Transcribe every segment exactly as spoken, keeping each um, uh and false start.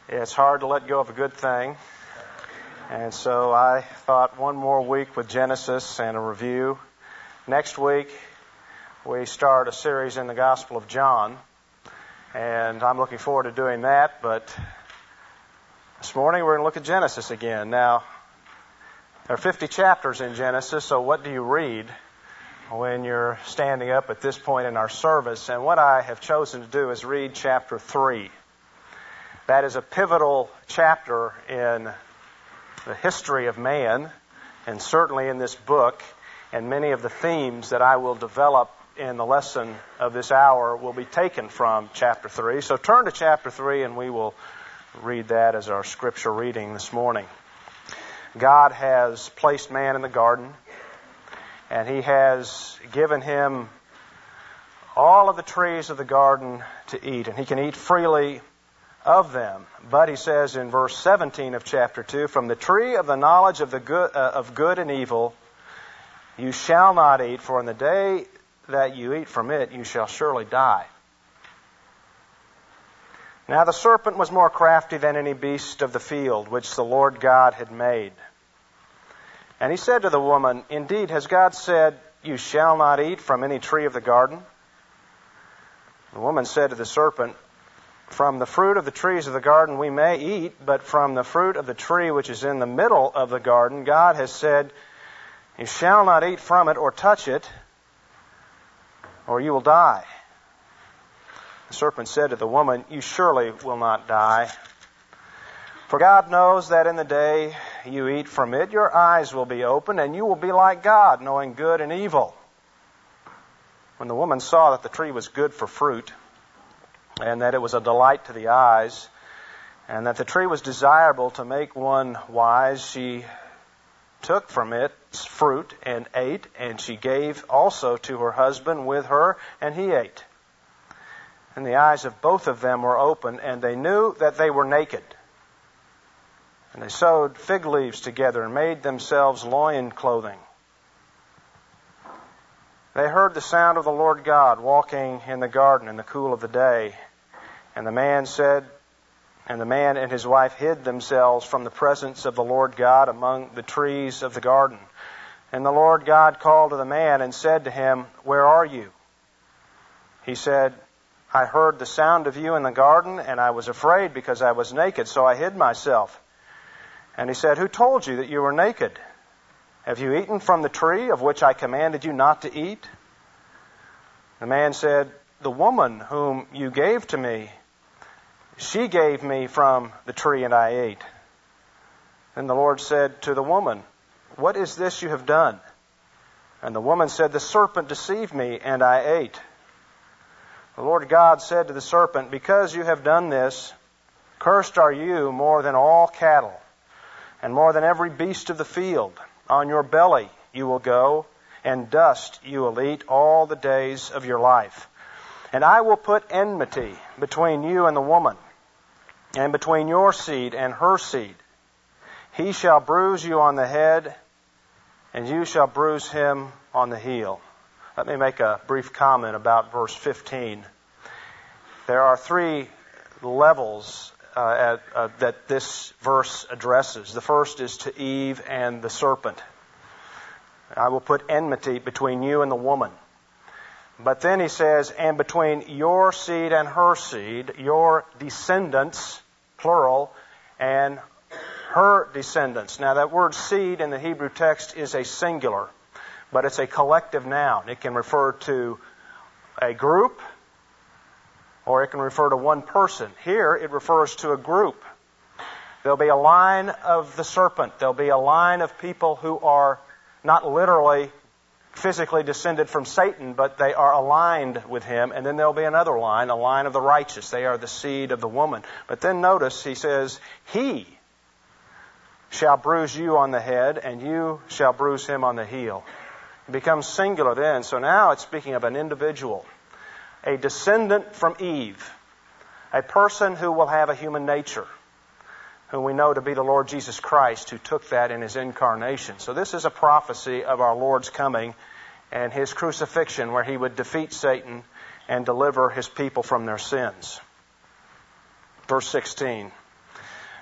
It's hard to let go of a good thing. And so I thought one more week with Genesis and a review. Next week, we start a series in the Gospel of John. And I'm looking forward to doing that. But this morning, we're going to look at Genesis again. Now, there are fifty chapters in Genesis, so what do you read when you're standing up at this point in our service? And what I have chosen to do is read chapter three. That is a pivotal chapter in the history of man, and certainly in this book, and many of the themes that I will develop in the lesson of this hour will be taken from chapter three. So turn to chapter three and we will read that as our scripture reading this morning. God has placed man in the garden, and He has given him all of the trees of the garden to eat, and he can eat freely of them. But He says in verse seventeen of chapter two, from the tree of the knowledge of the good, uh, of good and evil you shall not eat, for in the day that you eat from it you shall surely die. Now the serpent was more crafty than any beast of the field which the Lord God had made. And he said to the woman, indeed, has God said, you shall not eat from any tree of the garden? The woman said to the serpent, from the fruit of the trees of the garden we may eat, but from the fruit of the tree which is in the middle of the garden, God has said, you shall not eat from it or touch it, or you will die. The serpent said to the woman, you surely will not die. For God knows that in the day you eat from it, your eyes will be opened, and you will be like God, knowing good and evil. When the woman saw that the tree was good for fruit, and that it was a delight to the eyes, and that the tree was desirable to make one wise, she took from its fruit and ate, and she gave also to her husband with her, and he ate. And the eyes of both of them were open, and they knew that they were naked. And they sewed fig leaves together and made themselves loin clothing. They heard the sound of the Lord God walking in the garden in the cool of the day. And the man said, and the man and his wife hid themselves from the presence of the Lord God among the trees of the garden. And the Lord God called to the man and said to him, where are you? He said, I heard the sound of you in the garden, and I was afraid because I was naked, so I hid myself. And he said, who told you that you were naked? Have you eaten from the tree of which I commanded you not to eat? The man said, the woman whom you gave to me, she gave me from the tree, and I ate. Then the Lord said to the woman, what is this you have done? And the woman said, the serpent deceived me, and I ate. The Lord God said to the serpent, because you have done this, cursed are you more than all cattle, and more than every beast of the field. On your belly you will go, and dust you will eat all the days of your life. And I will put enmity between you and the woman, and between your seed and her seed. He shall bruise you on the head, and you shall bruise him on the heel. Let me make a brief comment about verse fifteen. There are three levels uh, at, uh, that this verse addresses. The first is to Eve and the serpent. I will put enmity between you and the woman. But then he says, and between your seed and her seed, your descendants, plural, and her descendants. Now that word seed in the Hebrew text is a singular, but it's a collective noun. It can refer to a group, or it can refer to one person. Here it refers to a group. There'll be a line of the serpent. There'll be a line of people who are not literally physically descended from Satan, but they are aligned with him. And then there'll be another line, a line of the righteous. They are the seed of the woman. But then notice he says, he shall bruise you on the head, and you shall bruise him on the heel. It becomes singular then. So now it's speaking of an individual, a descendant from Eve, a person who will have a human nature, whom we know to be the Lord Jesus Christ, who took that in His incarnation. So this is a prophecy of our Lord's coming and His crucifixion, where He would defeat Satan and deliver His people from their sins. Verse sixteen.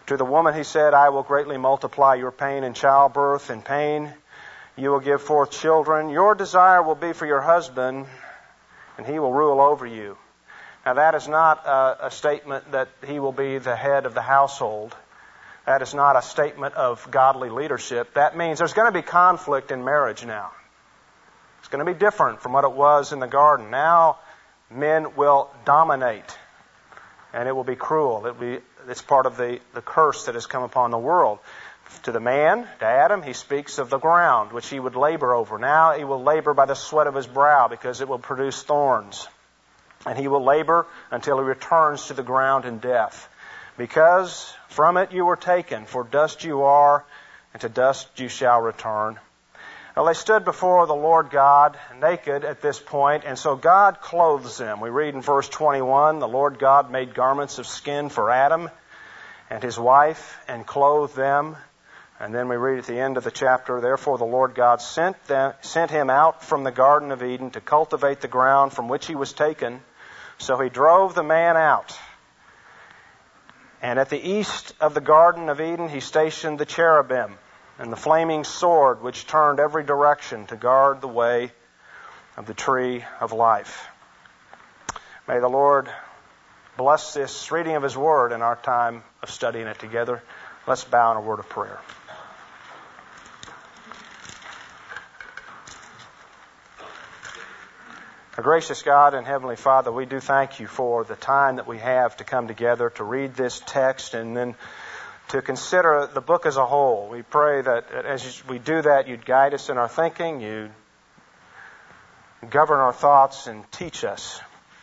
To the woman he said, I will greatly multiply your pain in childbirth. In pain you will give forth children. Your desire will be for your husband, and he will rule over you. Now that is not a, a statement that he will be the head of the household. That is not a statement of godly leadership. That means there's going to be conflict in marriage now. It's going to be different from what it was in the garden. Now men will dominate, and it will be cruel. It will be, it's part of the, the curse that has come upon the world. To the man, to Adam, he speaks of the ground which he would labor over. Now he will labor by the sweat of his brow because it will produce thorns. And he will labor until he returns to the ground in death. Because from it you were taken, for dust you are, and to dust you shall return. Well, they stood before the Lord God naked at this point, and so God clothes them. We read in verse twenty-one, the Lord God made garments of skin for Adam and his wife, and clothed them. And then we read at the end of the chapter, therefore the Lord God sent them, sent him out from the Garden of Eden to cultivate the ground from which he was taken. So he drove the man out. And at the east of the Garden of Eden he stationed the cherubim and the flaming sword which turned every direction to guard the way of the tree of life. May the Lord bless this reading of his word in our time of studying it together. Let's bow in a word of prayer. Our gracious God and Heavenly Father, we do thank you for the time that we have to come together to read this text and then to consider the book as a whole. We pray that as we do that, you'd guide us in our thinking, you'd govern our thoughts and teach us.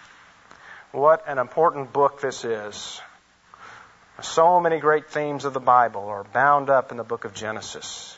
What an important book this is. So many great themes of the Bible are bound up in the book of Genesis.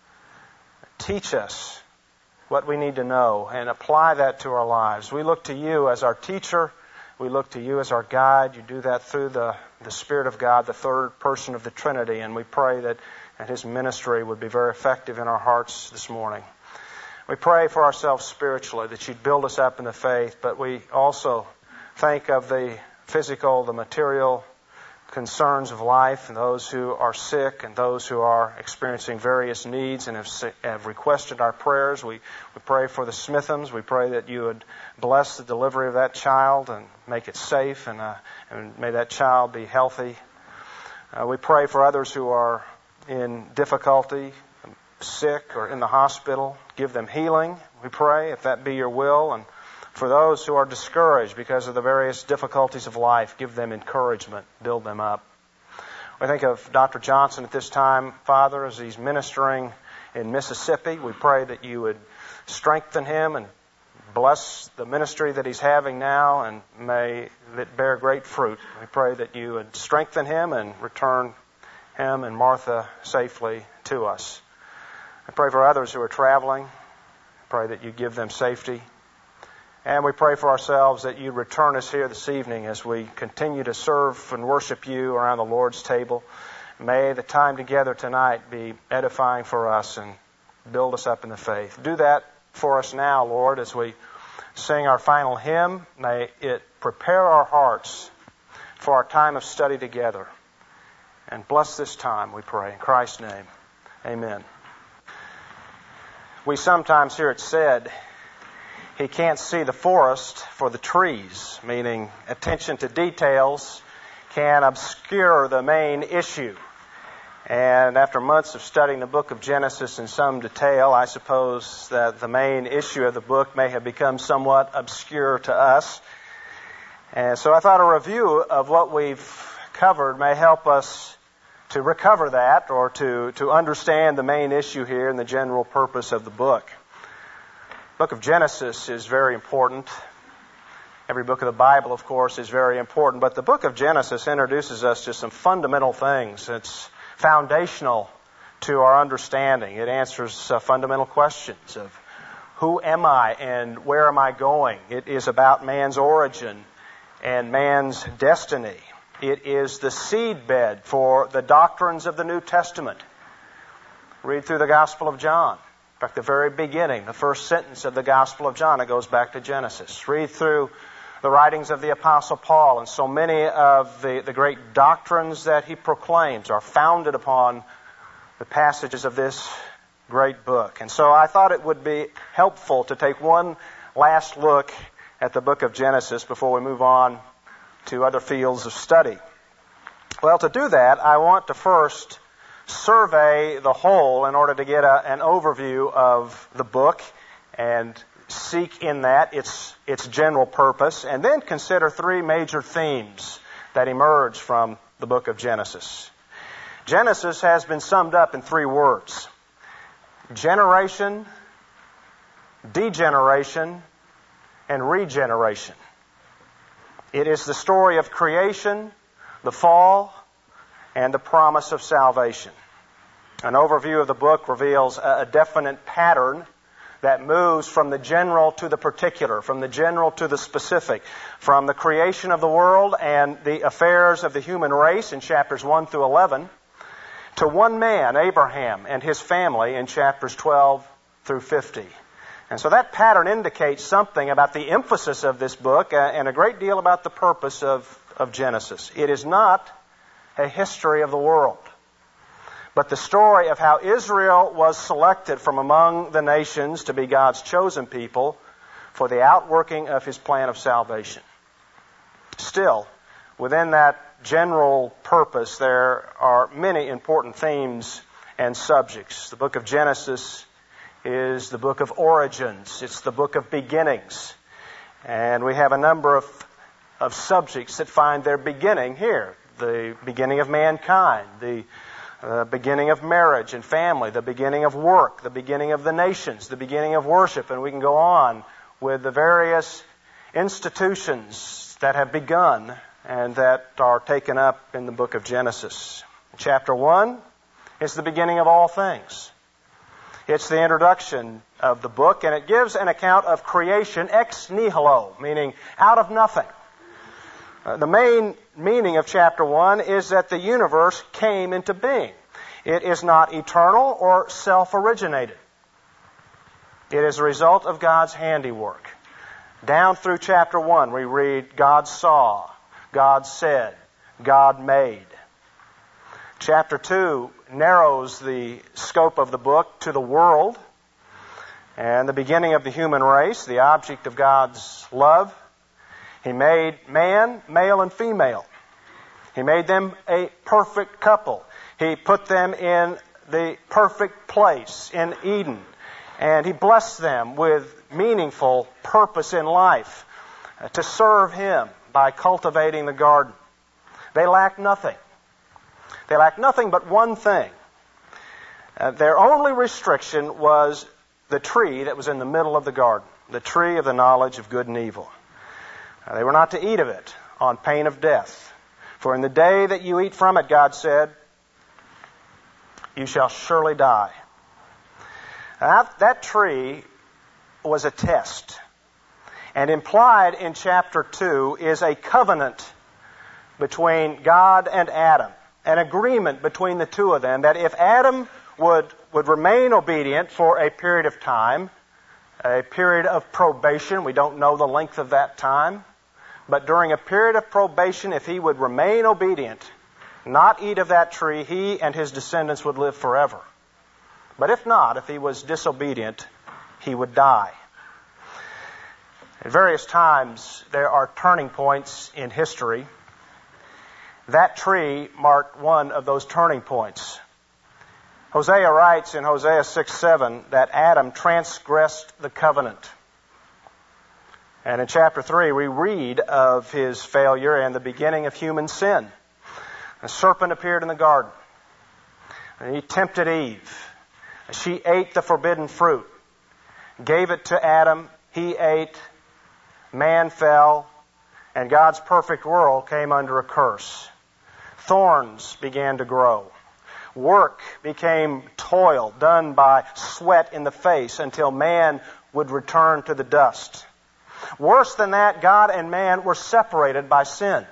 Teach us what we need to know and apply that to our lives. We look to you as our teacher. We look to you as our guide. You do that through the, the Spirit of God, the third person of the Trinity. And we pray that, that his ministry would be very effective in our hearts this morning. We pray for ourselves spiritually, that you'd build us up in the faith. But we also think of the physical, the material concerns of life, and those who are sick and those who are experiencing various needs and have, have requested our prayers. We, we pray for the Smithams. We pray that you would bless the delivery of that child and make it safe, and, uh, and may that child be healthy. Uh, we pray for others who are in difficulty, sick or in the hospital. Give them healing, we pray, if that be your will. And for those who are discouraged because of the various difficulties of life, give them encouragement, build them up. We think of Doctor Johnson at this time, Father, as he's ministering in Mississippi. We pray that you would strengthen him and bless the ministry that he's having now, and may it bear great fruit. We pray that you would strengthen him and return him and Martha safely to us. I pray for others who are traveling. I pray that you give them safety. And we pray for ourselves that you return us here this evening as we continue to serve and worship you around the Lord's table. May the time together tonight be edifying for us and build us up in the faith. Do that for us now, Lord, as we sing our final hymn. May it prepare our hearts for our time of study together. And bless this time, we pray. In Christ's name, amen. We sometimes hear it said, he can't see the forest for the trees, meaning attention to details can obscure the main issue. And after months of studying the book of Genesis in some detail, I suppose that the main issue of the book may have become somewhat obscure to us. And so I thought a review of what we've covered may help us to recover that, or to, to understand the main issue here and the general purpose of the book. The book of Genesis is very important. Every book of the Bible, of course, is very important. But the book of Genesis introduces us to some fundamental things. It's foundational to our understanding. It answers uh, fundamental questions of who am I and where am I going? It is about man's origin and man's destiny. It is the seedbed for the doctrines of the New Testament. Read through the Gospel of John. In fact, the very beginning, the first sentence of the Gospel of John, it goes back to Genesis. Read through the writings of the Apostle Paul, and so many of the, the great doctrines that he proclaims are founded upon the passages of this great book. And so I thought it would be helpful to take one last look at the book of Genesis before we move on to other fields of study. Well, to do that, I want to first survey the whole in order to get a, an overview of the book and seek in that its its general purpose, and then consider three major themes that emerge from the book of Genesis. Genesis has been summed up in three words: generation, degeneration, and regeneration. It is the story of creation, the fall, and the promise of salvation. An overview of the book reveals a definite pattern that moves from the general to the particular, from the general to the specific, from the creation of the world and the affairs of the human race in chapters one through eleven, to one man, Abraham, and his family in chapters twelve through fifty. And so that pattern indicates something about the emphasis of this book and a great deal about the purpose of, of Genesis. It is not a history of the world, but the story of how Israel was selected from among the nations to be God's chosen people for the outworking of His plan of salvation. Still, within that general purpose, there are many important themes and subjects. The book of Genesis is the book of origins. It's the book of beginnings. And we have a number of, of subjects that find their beginning here. The beginning of mankind, the uh, beginning of marriage and family, the beginning of work, the beginning of the nations, the beginning of worship, and we can go on with the various institutions that have begun and that are taken up in the book of Genesis. Chapter one is the beginning of all things. It's the introduction of the book, and it gives an account of creation ex nihilo, meaning out of nothing. Uh, the main meaning of chapter one is that the universe came into being. It is not eternal or self-originated. It is a result of God's handiwork. Down through chapter one, we read, God saw, God said, God made. Chapter two narrows the scope of the book to the world and the beginning of the human race, the object of God's love. He made man, male and female. He made them a perfect couple. He put them in the perfect place in Eden. And He blessed them with meaningful purpose in life to serve Him by cultivating the garden. They lacked nothing. They lacked nothing but one thing. Uh, their only restriction was the tree that was in the middle of the garden, the tree of the knowledge of good and evil. Uh, they were not to eat of it on pain of death. For in the day that you eat from it, God said, you shall surely die. Now, that tree was a test. And implied in chapter two is a covenant between God and Adam. An agreement between the two of them that if Adam would, would remain obedient for a period of time, a period of probation, we don't know the length of that time, but during a period of probation, if he would remain obedient, not eat of that tree, he and his descendants would live forever. But if not, if he was disobedient, he would die. At various times, there are turning points in history. That tree marked one of those turning points. Hosea writes in Hosea six seven that Adam transgressed the covenant. And in chapter three, we read of his failure and the beginning of human sin. A serpent appeared in the garden, and he tempted Eve. She ate the forbidden fruit, gave it to Adam, he ate, man fell, and God's perfect world came under a curse. Thorns began to grow. Work became toil done by sweat in the face until man would return to the dust. Worse than that, God and man were separated by sin.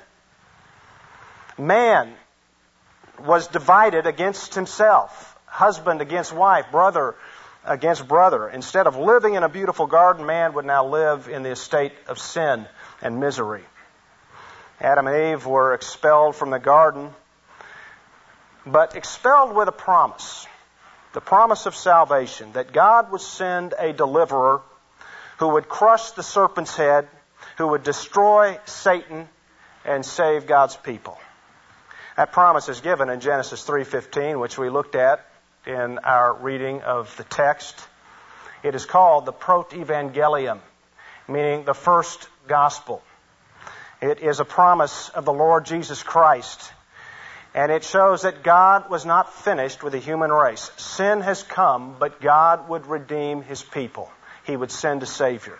Man was divided against himself, husband against wife, brother against brother. Instead of living in a beautiful garden, man would now live in the estate of sin and misery. Adam and Eve were expelled from the garden, but expelled with a promise. The promise of salvation, that God would send a deliverer who would crush the serpent's head, who would destroy Satan and save God's people. That promise is given in Genesis three fifteen, which we looked at in our reading of the text. It is called the Protevangelium, meaning the first gospel. It is a promise of the Lord Jesus Christ. And it shows that God was not finished with the human race. Sin has come, but God would redeem His people. He would send a Savior.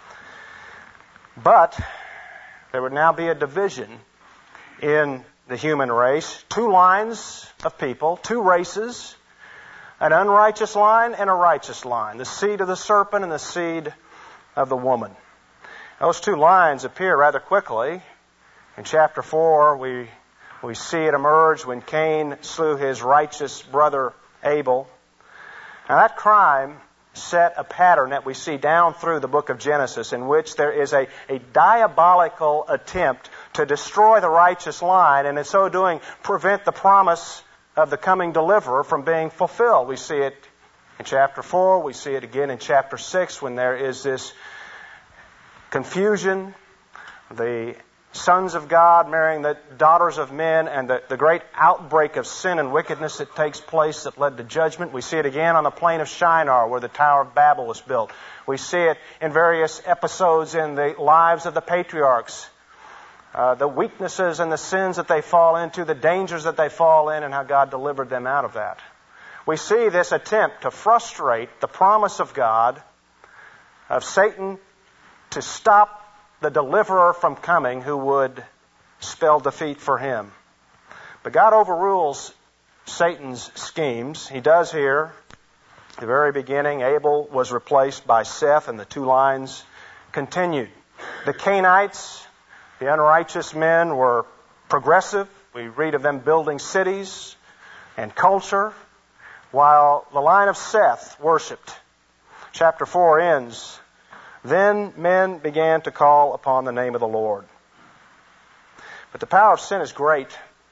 But there would now be a division in the human race. Two lines of people, two races, an unrighteous line and a righteous line. The seed of the serpent and the seed of the woman. Those two lines appear rather quickly. In chapter four, we We see it emerge when Cain slew his righteous brother Abel. Now that crime set a pattern that we see down through the book of Genesis, in which there is a, a diabolical attempt to destroy the righteous line, and in so doing prevent the promise of the coming deliverer from being fulfilled. We see it in chapter four. We see it again in chapter six, when there is this confusion, the sons of God marrying the daughters of men, and the, the great outbreak of sin and wickedness that takes place that led to judgment. We see it again on the plain of Shinar, where the Tower of Babel was built. We see it in various episodes in the lives of the patriarchs. Uh, the weaknesses and the sins that they fall into, the dangers that they fall in, and how God delivered them out of that. We see this attempt to frustrate the promise of God, of Satan to stop the deliverer from coming who would spell defeat for him. But God overrules Satan's schemes. He does here. At the very beginning, Abel was replaced by Seth, and the two lines continued. The Cainites, the unrighteous men, were progressive. We read of them building cities and culture, while the line of Seth worshipped. Chapter four ends, "Then men began to call upon the name of the Lord." But the power of sin is great.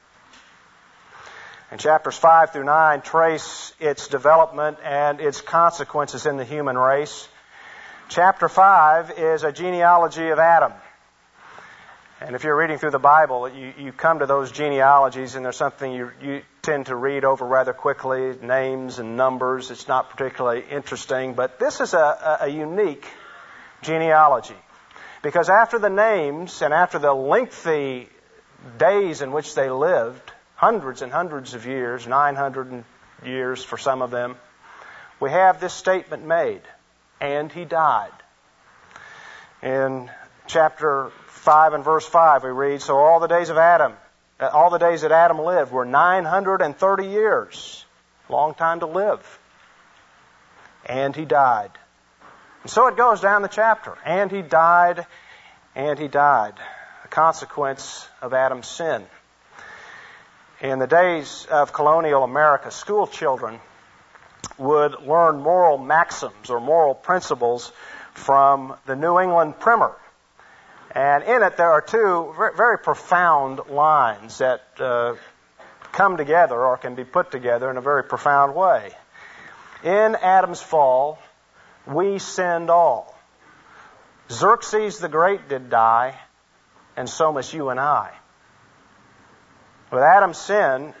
And chapters five through nine trace its development and its consequences in the human race. Chapter five is a genealogy of Adam. And if you're reading through the Bible, you, you come to those genealogies, and there's something you, you tend to read over rather quickly, names and numbers. It's not particularly interesting, but this is a, a, a unique genealogy. Because after the names and after the lengthy days in which they lived, hundreds and hundreds of years, nine hundred years for some of them, we have this statement made, "And he died." In chapter five and verse five we read, "So all the days of Adam, all the days that Adam lived were nine hundred thirty years." Long time to live. "And he died." And so it goes down the chapter. And he died, and he died. A consequence of Adam's sin. In the days of colonial America, school children would learn moral maxims or moral principles from the New England Primer. And in it there are two very profound lines that uh, come together or can be put together in a very profound way. "In Adam's fall, we sinned all. Xerxes the Great did die, and so must you and I." With Adam's sin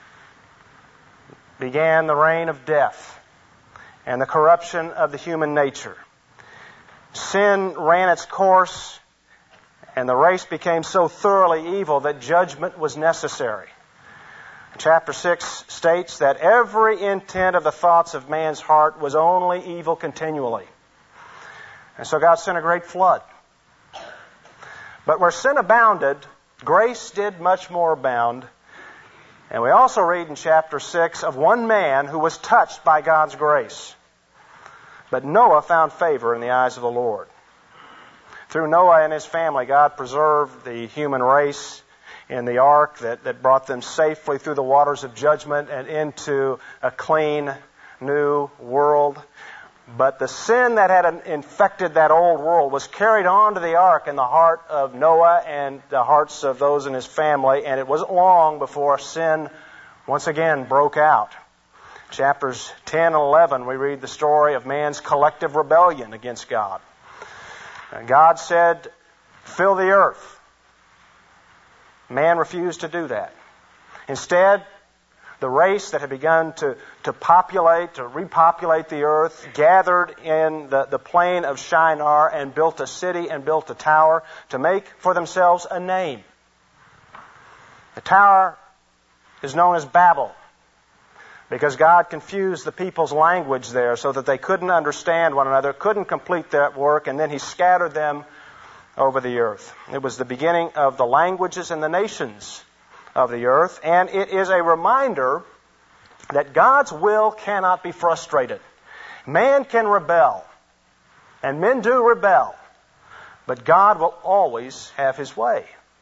began the reign of death and the corruption of the human nature. Sin ran its course, and the race became so thoroughly evil that judgment was necessary. Chapter six states that every intent of the thoughts of man's heart was only evil continually. And so God sent a great flood. But where sin abounded, grace did much more abound. And we also read in chapter six of one man who was touched by God's grace. But Noah found favor in the eyes of the Lord. Through Noah and his family, God preserved the human race in the ark that, that brought them safely through the waters of judgment and into a clean new world. But the sin that had infected that old world was carried on to the ark in the heart of Noah and the hearts of those in his family, and it wasn't long before sin once again broke out. Chapters ten and eleven, we read the story of man's collective rebellion against God. And God said, "Fill the earth." Man refused to do that. Instead, the race that had begun to, to populate, to repopulate the earth, gathered in the, the plain of Shinar and built a city and built a tower to make for themselves a name. The tower is known as Babel because God confused the people's language there so that they couldn't understand one another, couldn't complete that work, and then He scattered them over the earth. It was the beginning of the languages and the nations of the earth, and it is a reminder that God's will cannot be frustrated. Man can rebel, and men do rebel, but God will always have His way.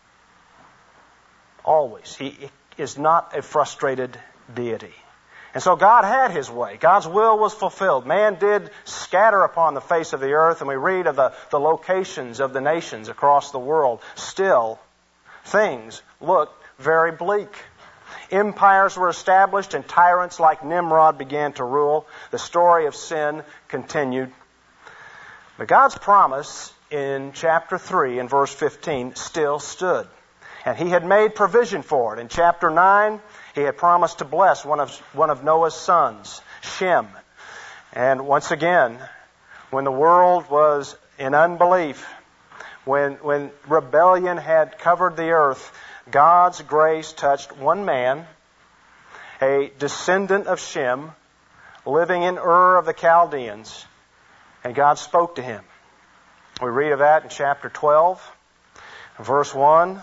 Always. He is not a frustrated deity. And so God had His way. God's will was fulfilled. Man did scatter upon the face of the earth, and we read of the, the locations of the nations across the world. Still, things looked very bleak. Empires were established and tyrants like Nimrod began to rule. The story of sin continued. But God's promise in chapter three and verse fifteen still stood. And He had made provision for it. In chapter nine, He had promised to bless one of, one of Noah's sons, Shem. And once again, when the world was in unbelief, when, when rebellion had covered the earth, God's grace touched one man, a descendant of Shem, living in Ur of the Chaldeans, and God spoke to him. We read of that in chapter twelve, verse one.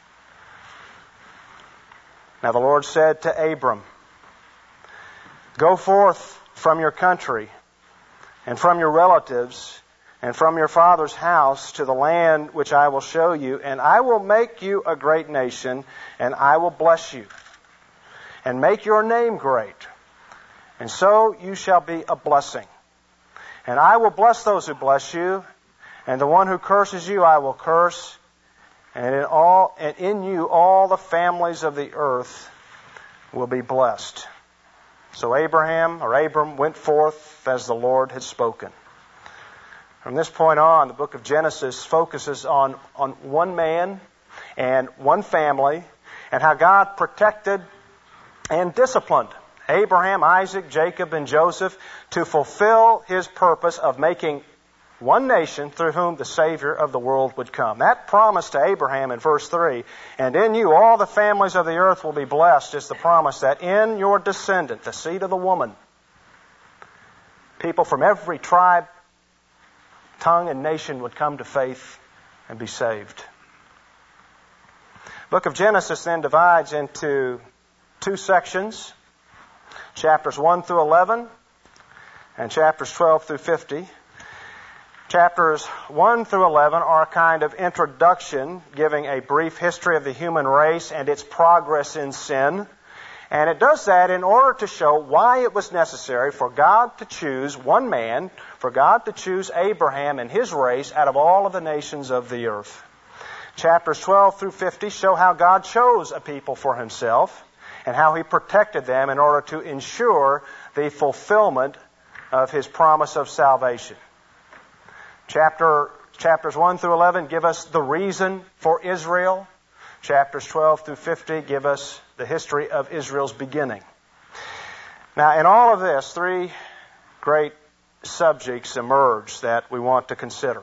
Now the Lord said to Abram, "Go forth from your country and from your relatives and from your father's house to the land which I will show you, and I will make you a great nation, and I will bless you, and make your name great, and so you shall be a blessing. And I will bless those who bless you, and the one who curses you I will curse, and in all and in you all the families of the earth will be blessed." So Abraham, or Abram, went forth as the Lord had spoken. From this point on, the book of Genesis focuses on, on one man and one family and how God protected and disciplined Abraham, Isaac, Jacob, and Joseph to fulfill His purpose of making one nation through whom the Savior of the world would come. That promise to Abraham in verse three, "And in you all the families of the earth will be blessed," is the promise that in your descendant, the seed of the woman, people from every tribe, tongue, and nation would come to faith and be saved. The book of Genesis then divides into two sections, chapters one through eleven and chapters twelve through fifty. Chapters one through eleven are a kind of introduction giving a brief history of the human race and its progress in sin. And it does that in order to show why it was necessary for God to choose one man, for God to choose Abraham and his race out of all of the nations of the earth. Chapters twelve through fifty show how God chose a people for Himself and how He protected them in order to ensure the fulfillment of His promise of salvation. Chapter, chapters one through eleven give us the reason for Israel. Chapters twelve through fifty give us the history of Israel's beginning. Now, in all of this, three great subjects emerge that we want to consider: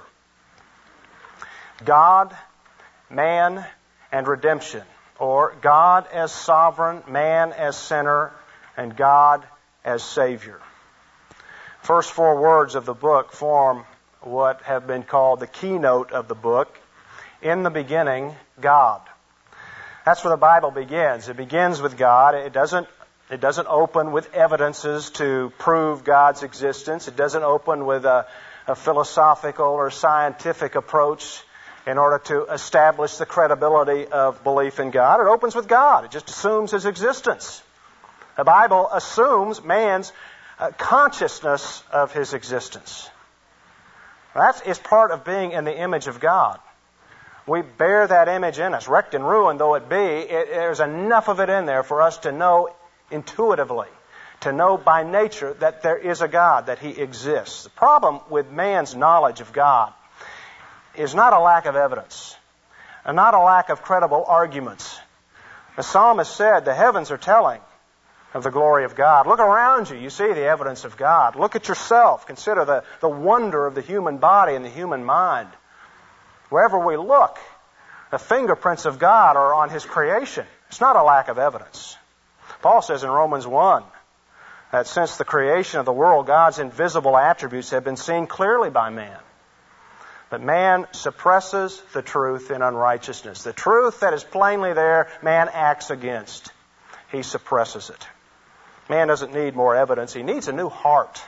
God, man, and redemption, or God as sovereign, man as sinner, and God as Savior. First four words of the book form what have been called the keynote of the book. In the beginning, God. That's where the Bible begins. It begins with God. It doesn't, it doesn't open with evidences to prove God's existence. It doesn't open with a, a philosophical or scientific approach in order to establish the credibility of belief in God. It opens with God. It just assumes His existence. The Bible assumes man's uh, consciousness of His existence. That is part of being in the image of God. We bear that image in us. Wrecked and ruined though it be, it, there's enough of it in there for us to know intuitively, to know by nature that there is a God, that He exists. The problem with man's knowledge of God is not a lack of evidence, and not a lack of credible arguments. The psalmist said, the heavens are telling of the glory of God. Look around you, you see the evidence of God. Look at yourself, consider the, the wonder of the human body and the human mind. Wherever we look, the fingerprints of God are on His creation. It's not a lack of evidence. Paul says in Romans one that since the creation of the world, God's invisible attributes have been seen clearly by man. But man suppresses the truth in unrighteousness. The truth that is plainly there, man acts against. He suppresses it. Man doesn't need more evidence. He needs a new heart.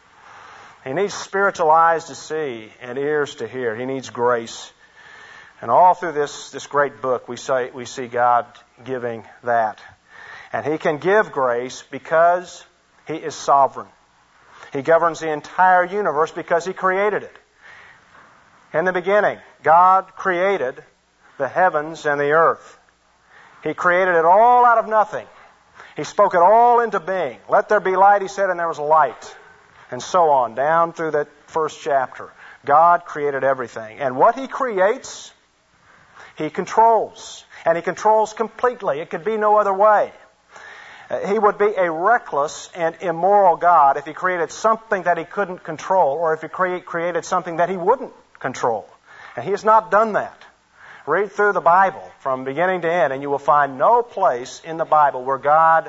He needs spiritual eyes to see and ears to hear. He needs grace. And all through this, this great book, we, say, we see God giving that. And He can give grace because He is sovereign. He governs the entire universe because He created it. In the beginning, God created the heavens and the earth. He created it all out of nothing. He spoke it all into being. Let there be light, He said, and there was light. And so on, down through that first chapter. God created everything. And what He creates, He controls. And He controls completely. It could be no other way. He would be a reckless and immoral God if He created something that He couldn't control, or if He create, created something that He wouldn't control. And He has not done that. Read through the Bible from beginning to end, and you will find no place in the Bible where God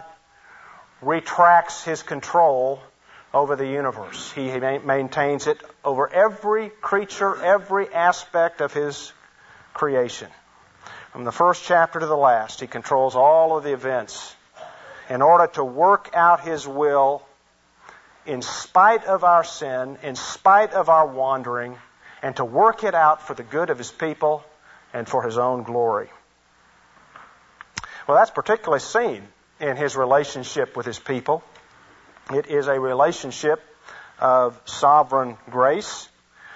retracts His control over the universe. He maintains it over every creature, every aspect of His creation. From the first chapter to the last, He controls all of the events in order to work out His will in spite of our sin, in spite of our wandering, and to work it out for the good of His people and for His own glory. Well, that's particularly seen in His relationship with His people. It is a relationship of sovereign grace.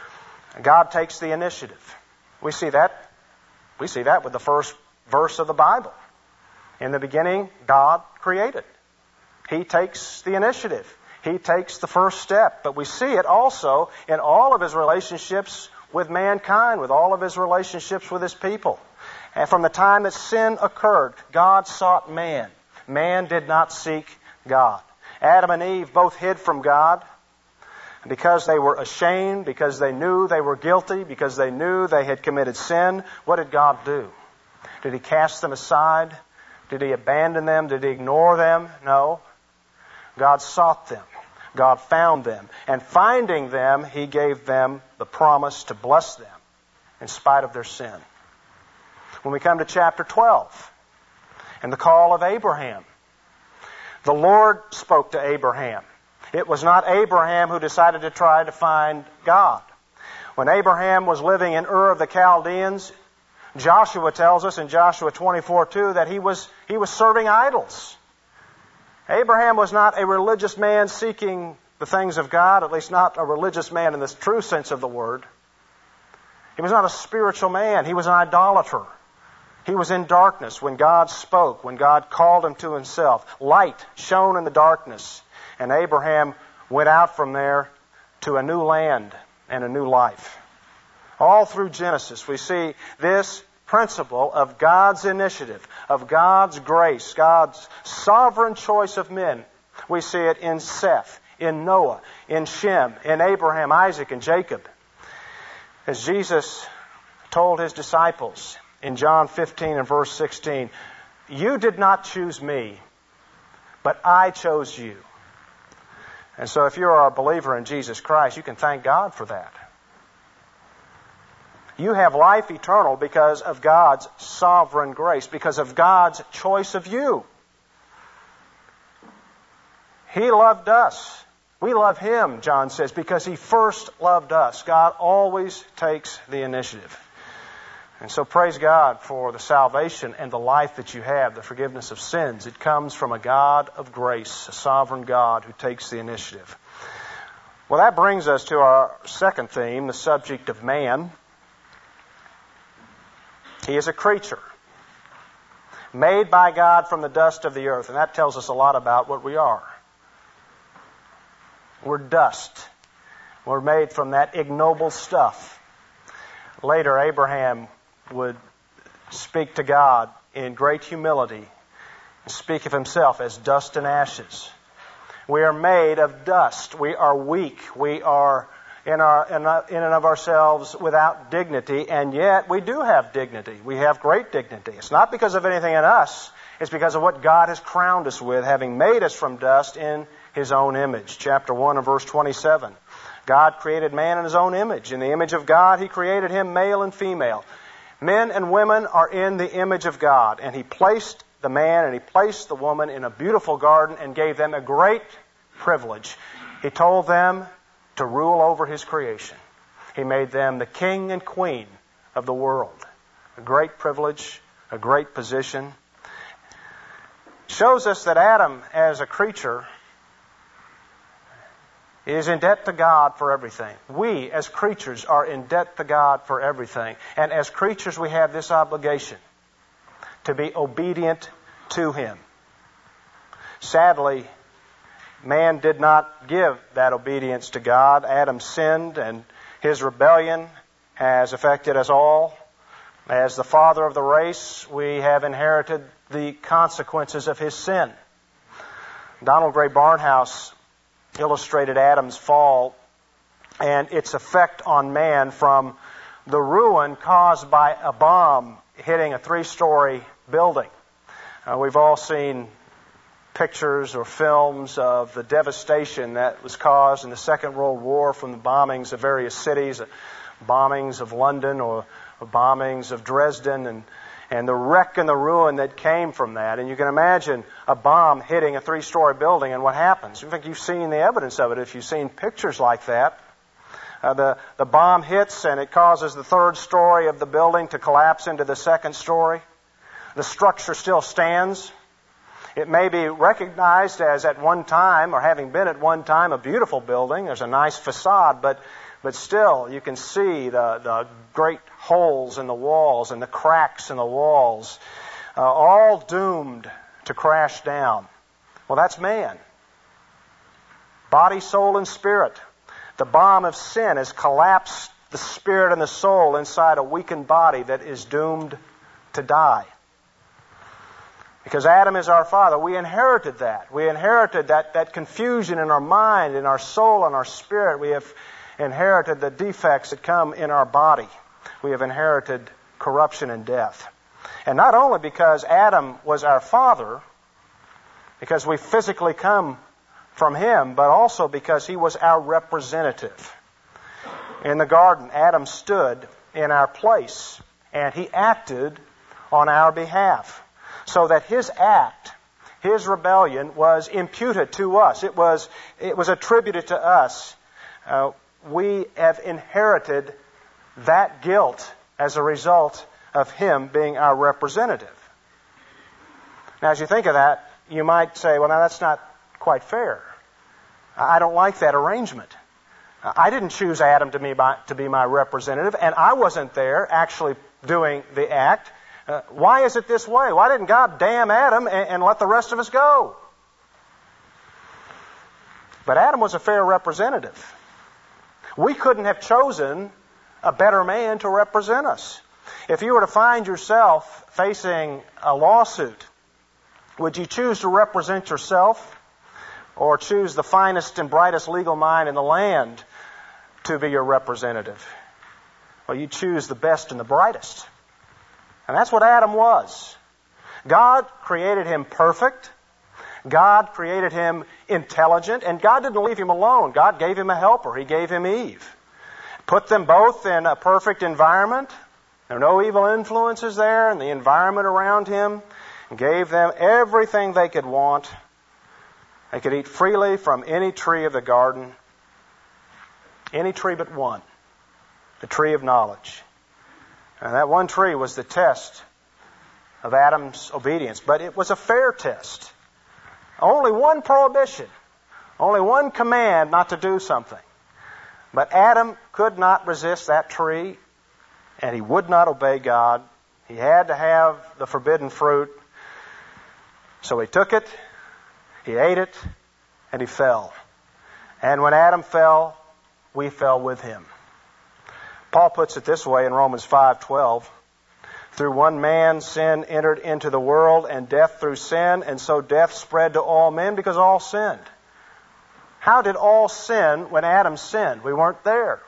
God takes the initiative. We see that. We see that with the first verse of the Bible. In the beginning, God created. He takes the initiative. He takes the first step. But we see it also in all of His relationships with mankind, with all of His relationships with His people. And from the time that sin occurred, God sought man. Man did not seek God. Adam and Eve both hid from God because they were ashamed, because they knew they were guilty, because they knew they had committed sin. What did God do? Did He cast them aside? Did He abandon them? Did He ignore them? No. God sought them. God found them. And finding them, He gave them the promise to bless them in spite of their sin. When we come to chapter twelve and the call of Abraham, the Lord spoke to Abraham. It was not Abraham who decided to try to find God. When Abraham was living in Ur of the Chaldeans, Joshua tells us in Joshua twenty-four two that he was, he was serving idols. Abraham was not a religious man seeking the things of God, at least not a religious man in the true sense of the word. He was not a spiritual man. He was an idolater. He was in darkness when God spoke, when God called him to Himself. Light shone in the darkness, and Abraham went out from there to a new land and a new life. All through Genesis, we see this principle of God's initiative, of God's grace, God's sovereign choice of men. We see it in Seth, in Noah, in Shem, in Abraham, Isaac, and Jacob. As Jesus told His disciples in John fifteen and verse sixteen, "You did not choose me, but I chose you." And so if you are a believer in Jesus Christ, you can thank God for that. You have life eternal because of God's sovereign grace, because of God's choice of you. He loved us. We love Him, John says, because He first loved us. God always takes the initiative. And so praise God for the salvation and the life that you have, the forgiveness of sins. It comes from a God of grace, a sovereign God who takes the initiative. Well, that brings us to our second theme, the subject of man. He is a creature, made by God from the dust of the earth. And that tells us a lot about what we are. We're dust. We're made from that ignoble stuff. Later, Abraham would speak to God in great humility and speak of himself as dust and ashes. We are made of dust. We are weak. We are in, our, in, our, in and of ourselves without dignity, and yet we do have dignity. We have great dignity. It's not because of anything in us. It's because of what God has crowned us with, having made us from dust in His own image. Chapter one and verse twenty-seven. God created man in His own image. In the image of God, He created him male and female. Men and women are in the image of God, and He placed the man and He placed the woman in a beautiful garden and gave them a great privilege. He told them to rule over His creation. He made them the king and queen of the world. A great privilege, a great position. Shows us that Adam, as a creature, is in debt to God for everything. We, as creatures, are in debt to God for everything. And as creatures, we have this obligation to be obedient to Him. Sadly, man did not give that obedience to God. Adam sinned, and his rebellion has affected us all. As the father of the race, we have inherited the consequences of his sin. Donald Gray Barnhouse illustrated Adam's fall and its effect on man from the ruin caused by a bomb hitting a three-story building. Uh, we've all seen pictures or films of the devastation that was caused in the Second World War from the bombings of various cities, bombings of London or bombings of Dresden, and and the wreck and the ruin that came from that. And you can imagine a bomb hitting a three-story building and what happens. In fact, you've seen the evidence of it if you've seen pictures like that. Uh, the, the bomb hits and it causes the third story of the building to collapse into the second story. The structure still stands. It may be recognized as at one time, or having been at one time, a beautiful building. There's a nice facade, but But still, you can see the, the great holes in the walls and the cracks in the walls, uh, all doomed to crash down. Well, that's man. Body, soul, and spirit. The bomb of sin has collapsed the spirit and the soul inside a weakened body that is doomed to die. Because Adam is our father, we inherited that. We inherited that, that confusion in our mind, in our soul, and our spirit. We have inherited the defects that come in our body. We have inherited corruption and death. And not only because Adam was our father, because we physically come from him, but also because he was our representative. In the garden, Adam stood in our place, and he acted on our behalf, so that his act, his rebellion, was imputed to us. It was, it was attributed to us. Uh, we have inherited that guilt as a result of him being our representative. Now, as you think of that, you might say, well, now that's not quite fair. I don't like that arrangement. I didn't choose Adam to be my, to be my representative, and I wasn't there actually doing the act. Uh, why is it this way? Why didn't God damn Adam and, and let the rest of us go? But Adam was a fair representative. We couldn't have chosen a better man to represent us. If you were to find yourself facing a lawsuit, would you choose to represent yourself or choose the finest and brightest legal mind in the land to be your representative? Well, you choose the best and the brightest. And that's what Adam was. God created him perfect. God created him intelligent, and God didn't leave him alone. God gave him a helper. He gave him Eve. Put them both in a perfect environment. There were no evil influences there, and the environment around him gave them everything they could want. They could eat freely from any tree of the garden, any tree but one, the tree of knowledge. And that one tree was the test of Adam's obedience. But it was a fair test. Only one prohibition. Only one command not to do something. But Adam could not resist that tree, and he would not obey God. He had to have the forbidden fruit. So he took it, he ate it, and he fell. And when Adam fell, we fell with him. Paul puts it this way in Romans five twelve. Through one man sin entered into the world, and death through sin, and so death spread to all men because all sinned. How did all sin when Adam sinned? We weren't there.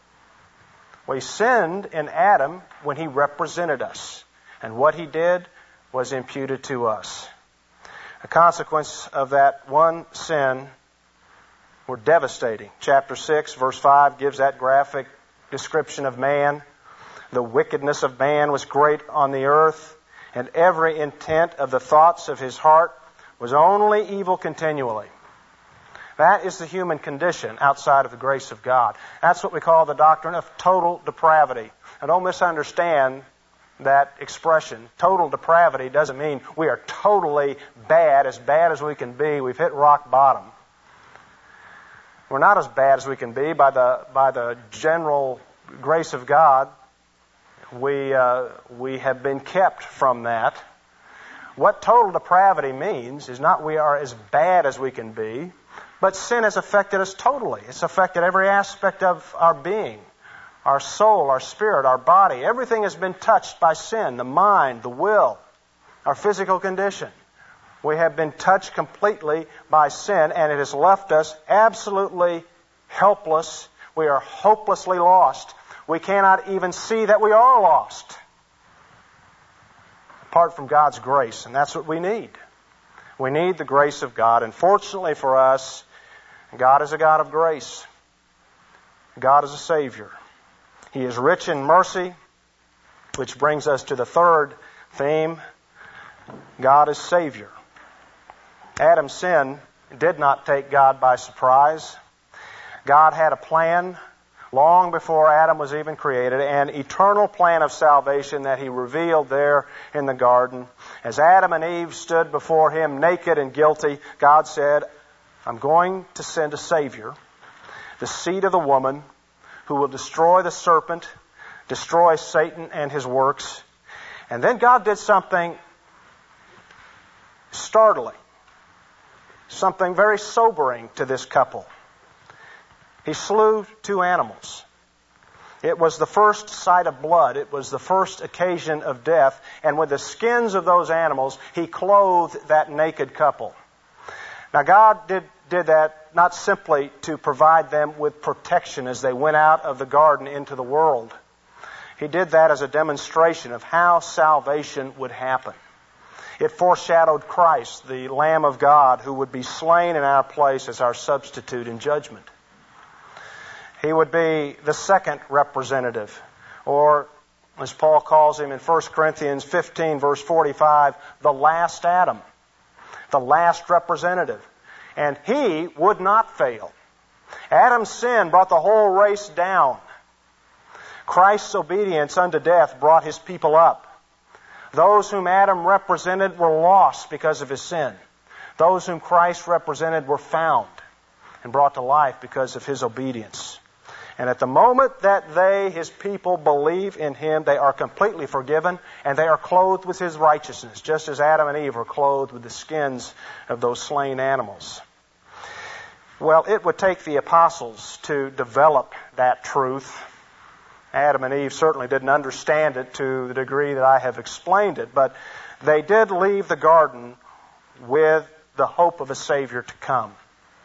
We sinned in Adam when he represented us. And what he did was imputed to us. The consequence of that one sin were devastating. Chapter six, verse five gives that graphic description of man. The wickedness of man was great on the earth, and every intent of the thoughts of his heart was only evil continually. That is the human condition outside of the grace of God. That's what we call the doctrine of total depravity. And don't misunderstand that expression. Total depravity doesn't mean we are totally bad, as bad as we can be. We've hit rock bottom. We're not as bad as we can be by the by the general grace of God. We uh, we have been kept from that. What total depravity means is not we are as bad as we can be, but sin has affected us totally. It's affected every aspect of our being, our soul, our spirit, our body. Everything has been touched by sin, the mind, the will, our physical condition. We have been touched completely by sin, and it has left us absolutely helpless. We are hopelessly lost. We cannot even see that we are lost apart from God's grace, and that's what we need. We need the grace of God, and fortunately for us, God is a God of grace. God is a Savior. He is rich in mercy, which brings us to the third theme. God is Savior. Adam's sin did not take God by surprise. God had a plan long before Adam was even created, an eternal plan of salvation that He revealed there in the garden. As Adam and Eve stood before Him naked and guilty, God said, I'm going to send a Savior, the seed of the woman, who will destroy the serpent, destroy Satan and his works. And then God did something startling, something very sobering to this couple. He slew two animals. It was the first sight of blood. It was the first occasion of death. And with the skins of those animals, He clothed that naked couple. Now God did, did that not simply to provide them with protection as they went out of the garden into the world. He did that as a demonstration of how salvation would happen. It foreshadowed Christ, the Lamb of God, who would be slain in our place as our substitute in judgment. He would be the second representative, or as Paul calls him in First Corinthians fifteen, verse forty-five, the last Adam, the last representative. And he would not fail. Adam's sin brought the whole race down. Christ's obedience unto death brought His people up. Those whom Adam represented were lost because of his sin. Those whom Christ represented were found and brought to life because of His obedience. And at the moment that they, His people, believe in Him, they are completely forgiven and they are clothed with His righteousness, just as Adam and Eve were clothed with the skins of those slain animals. Well, it would take the apostles to develop that truth. Adam and Eve certainly didn't understand it to the degree that I have explained it, but they did leave the garden with the hope of a Savior to come.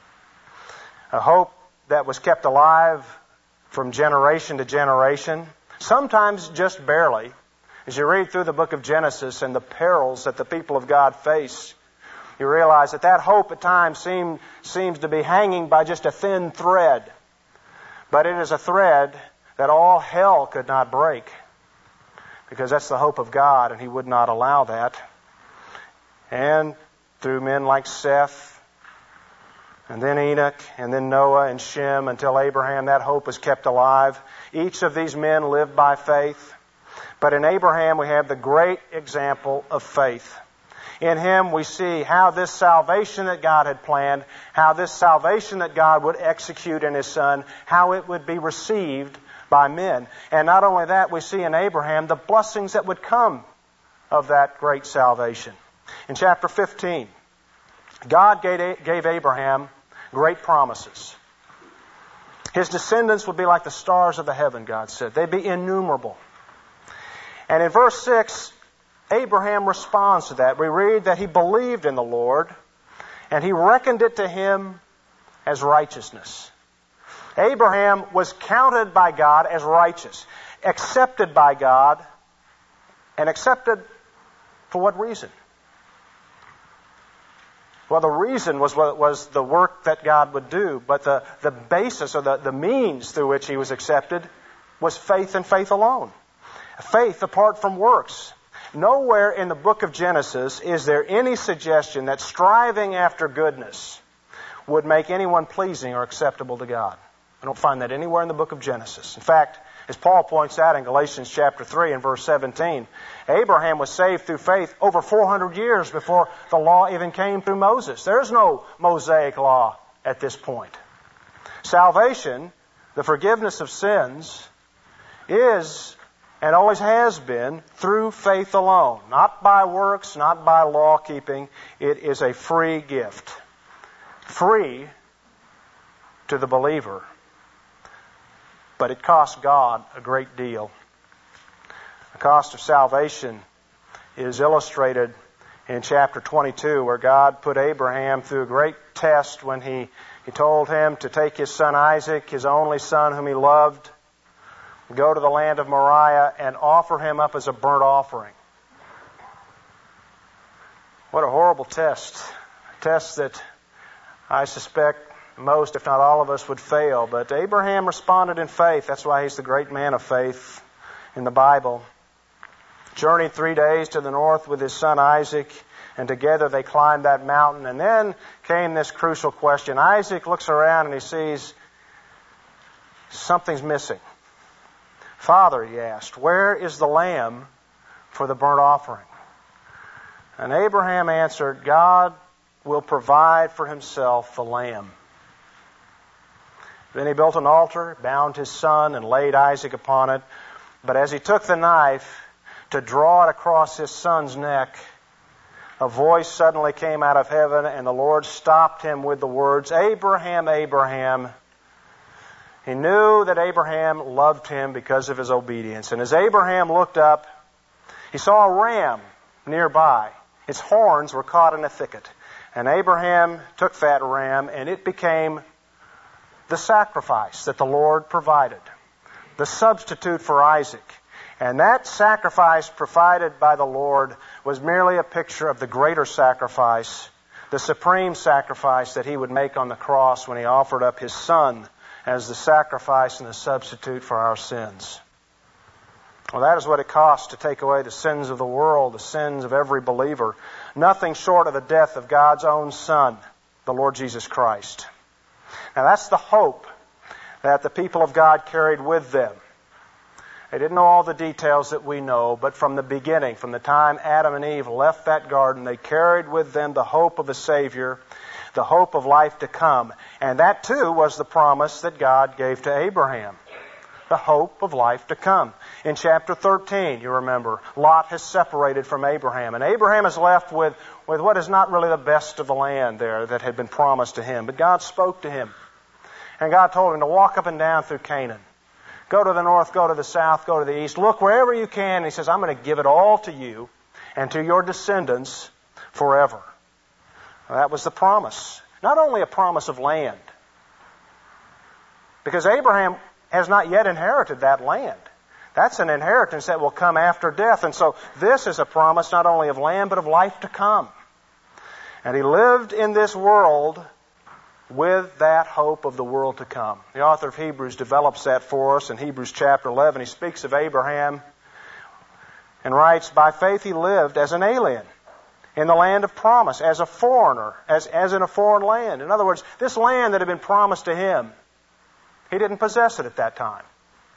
A hope that was kept alive from generation to generation, sometimes just barely. As you read through the book of Genesis and the perils that the people of God face, you realize that that hope at times seem, seems to be hanging by just a thin thread. But it is a thread that all hell could not break, because that's the hope of God, and He would not allow that. And through men like Seth, and then Enoch, and then Noah and Shem, until Abraham, that hope was kept alive. Each of these men lived by faith. But in Abraham we have the great example of faith. In him we see how this salvation that God had planned, how this salvation that God would execute in His Son, how it would be received by men. And not only that, we see in Abraham the blessings that would come of that great salvation. In chapter fifteen, God gave Abraham great promises. His descendants would be like the stars of the heaven, God said. They'd be innumerable. And in verse six, Abraham responds to that. We read that he believed in the Lord, and He reckoned it to him as righteousness. Abraham was counted by God as righteous, accepted by God, and accepted for what reason? Well, the reason was was the work that God would do, but the, the basis or the, the means through which he was accepted was faith and faith alone. Faith apart from works. Nowhere in the book of Genesis is there any suggestion that striving after goodness would make anyone pleasing or acceptable to God. I don't find that anywhere in the book of Genesis. In fact, as Paul points out in Galatians chapter three and verse seventeen, Abraham was saved through faith over four hundred years before the law even came through Moses. There's no Mosaic law at this point. Salvation, the forgiveness of sins, is and always has been through faith alone. Not by works, not by law keeping. It is a free gift. Free to the believer. But it costs God a great deal. The cost of salvation is illustrated in chapter twenty-two, where God put Abraham through a great test when he, he told him to take his son Isaac, his only son whom he loved, go to the land of Moriah and offer him up as a burnt offering. What a horrible test. A test that I suspect most, if not all of us, would fail. But Abraham responded in faith. That's why he's the great man of faith in the Bible. Journeyed three days to the north with his son Isaac, and together they climbed that mountain. And then came this crucial question. Isaac looks around and he sees something's missing. Father, he asked, where is the lamb for the burnt offering? And Abraham answered, God will provide for himself the lamb. Then he built an altar, bound his son, and laid Isaac upon it. But as he took the knife to draw it across his son's neck, a voice suddenly came out of heaven, and the Lord stopped him with the words, Abraham, Abraham. He knew that Abraham loved him because of his obedience. And as Abraham looked up, he saw a ram nearby. Its horns were caught in a thicket. And Abraham took that ram, and it became the sacrifice that the Lord provided, the substitute for Isaac. And that sacrifice provided by the Lord was merely a picture of the greater sacrifice, the supreme sacrifice that he would make on the cross when he offered up his son as the sacrifice and the substitute for our sins. Well, that is what it costs to take away the sins of the world, the sins of every believer. Nothing short of the death of God's own Son, the Lord Jesus Christ. Now that's the hope that the people of God carried with them. They didn't know all the details that we know, but from the beginning, from the time Adam and Eve left that garden, they carried with them the hope of a Savior, the hope of life to come. And that too was the promise that God gave to Abraham. The hope of life to come. In chapter thirteen, you remember, Lot has separated from Abraham. And Abraham is left with, with what is not really the best of the land there that had been promised to him. But God spoke to him. And God told him to walk up and down through Canaan. Go to the north, go to the south, go to the east. Look wherever you can. And he says, I'm going to give it all to you and to your descendants forever. Well, that was the promise. Not only a promise of land. Because Abraham has not yet inherited that land. That's an inheritance that will come after death. And so this is a promise not only of land, but of life to come. And he lived in this world with that hope of the world to come. The author of Hebrews develops that for us in Hebrews chapter eleven. He speaks of Abraham and writes, by faith he lived as an alien in the land of promise, as a foreigner, as, as in a foreign land. In other words, this land that had been promised to him, he didn't possess it at that time.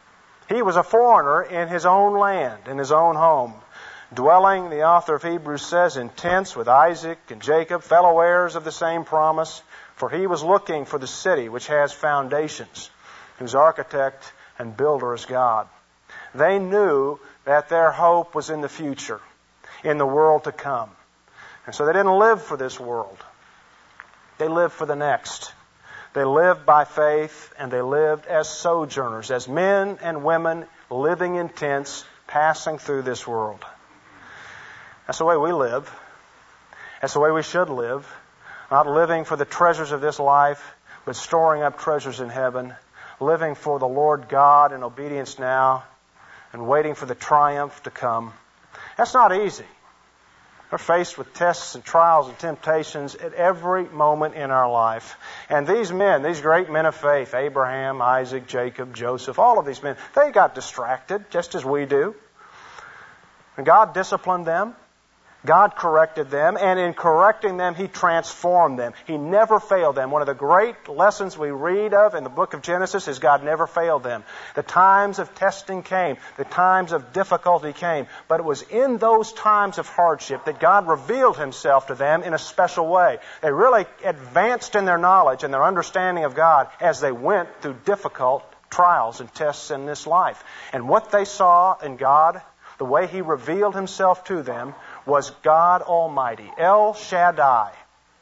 He was a foreigner in his own land, in his own home, dwelling, the author of Hebrews says, in tents with Isaac and Jacob, fellow heirs of the same promise, for he was looking for the city which has foundations, whose architect and builder is God. They knew that their hope was in the future, in the world to come. And so they didn't live for this world. They lived for the next. They lived by faith, and they lived as sojourners, as men and women living in tents, passing through this world. That's the way we live. That's the way we should live. Not living for the treasures of this life, but storing up treasures in heaven. Living for the Lord God in obedience now, and waiting for the triumph to come. That's not easy. We're faced with tests and trials and temptations at every moment in our life. And these men, these great men of faith, Abraham, Isaac, Jacob, Joseph, all of these men, they got distracted just as we do. And God disciplined them. God corrected them, and in correcting them, He transformed them. He never failed them. One of the great lessons we read of in the book of Genesis is God never failed them. The times of testing came. The times of difficulty came. But it was in those times of hardship that God revealed Himself to them in a special way. They really advanced in their knowledge and their understanding of God as they went through difficult trials and tests in this life. And what they saw in God, the way He revealed Himself to them, was God Almighty, El Shaddai,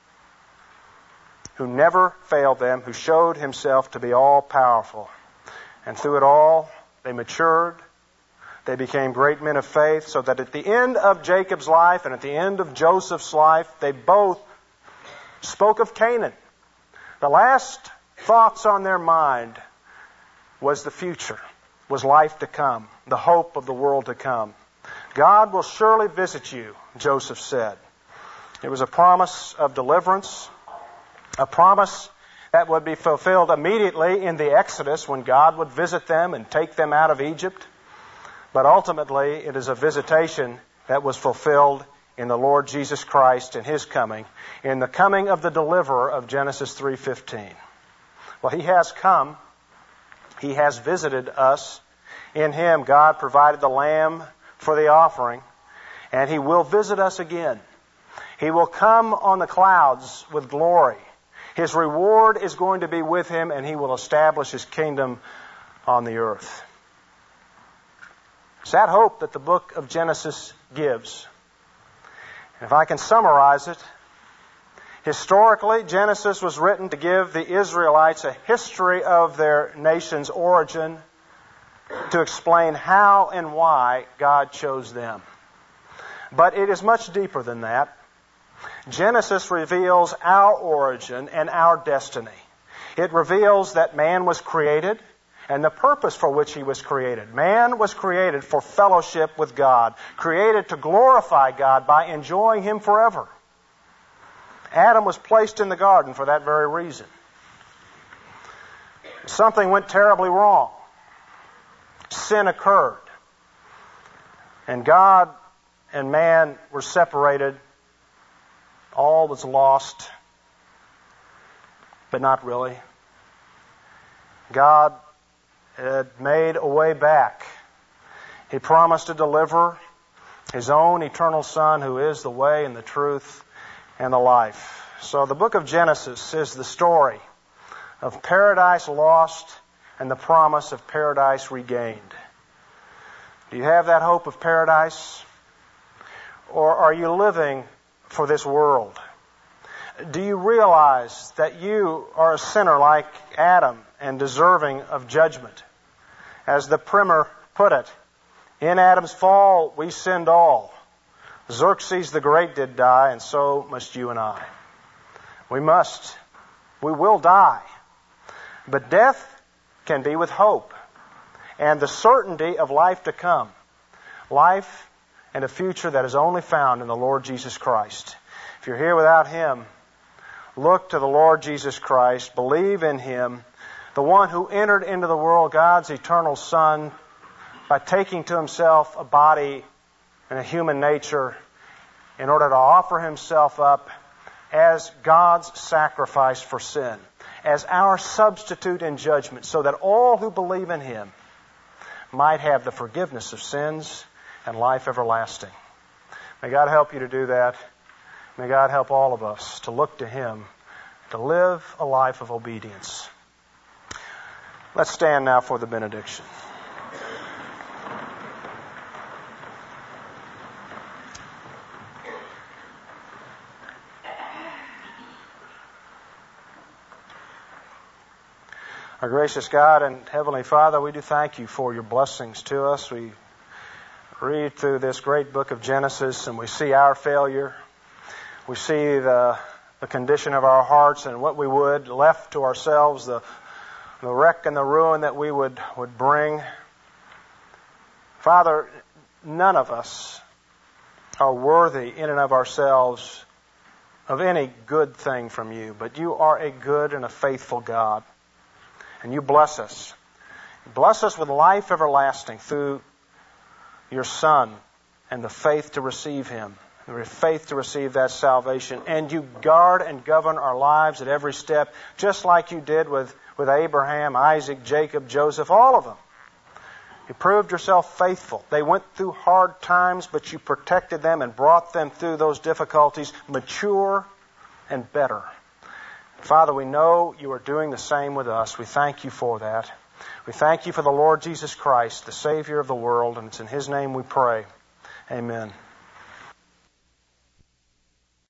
who never failed them, who showed Himself to be all-powerful. And through it all, they matured. They became great men of faith, so that at the end of Jacob's life and at the end of Joseph's life, they both spoke of Canaan. The last thoughts on their mind was the future, was life to come, the hope of the world to come. God will surely visit you, Joseph said. It was a promise of deliverance, a promise that would be fulfilled immediately in the Exodus when God would visit them and take them out of Egypt. But ultimately, it is a visitation that was fulfilled in the Lord Jesus Christ in His coming, in the coming of the deliverer of Genesis three fifteen. Well, He has come. He has visited us. In Him, God provided the lamb for the offering, and He will visit us again. He will come on the clouds with glory. His reward is going to be with Him, and He will establish His kingdom on the earth. It's that hope that the book of Genesis gives. And if I can summarize it, historically, Genesis was written to give the Israelites a history of their nation's origin, to explain how and why God chose them. But it is much deeper than that. Genesis reveals our origin and our destiny. It reveals that man was created and the purpose for which he was created. Man was created for fellowship with God, created to glorify God by enjoying Him forever. Adam was placed in the garden for that very reason. Something went terribly wrong. Sin occurred. And God and man were separated. All was lost. But not really. God had made a way back. He promised to deliver His own eternal Son, who is the way and the truth and the life. So the book of Genesis is the story of paradise lost and the promise of paradise regained. Do you have that hope of paradise? Or are you living for this world? Do you realize that you are a sinner like Adam and deserving of judgment? As the primer put it, in Adam's fall we sinned all. Xerxes the Great did die, and so must you and I. We must. We will die. But death can be with hope and the certainty of life to come. Life and a future that is only found in the Lord Jesus Christ. If you're here without Him, look to the Lord Jesus Christ. Believe in Him, the one who entered into the world, God's eternal Son, by taking to Himself a body and a human nature in order to offer Himself up as God's sacrifice for sin, as our substitute in judgment, so that all who believe in Him might have the forgiveness of sins and life everlasting. May God help you to do that. May God help all of us to look to Him, to live a life of obedience. Let's stand now for the benediction. Our gracious God and Heavenly Father, we do thank You for Your blessings to us. We read through this great book of Genesis and we see our failure. We see the, the condition of our hearts and what we would, left to ourselves, the, the wreck and the ruin that we would, would bring. Father, none of us are worthy in and of ourselves of any good thing from You, but You are a good and a faithful God. And You bless us. Bless us with life everlasting through Your Son and the faith to receive Him, the faith to receive that salvation. And You guard and govern our lives at every step, just like You did with, with Abraham, Isaac, Jacob, Joseph, all of them. You proved Yourself faithful. They went through hard times, but You protected them and brought them through those difficulties mature and better. Father, we know You are doing the same with us. We thank You for that. We thank You for the Lord Jesus Christ, the Savior of the world, and it's in His name we pray. Amen.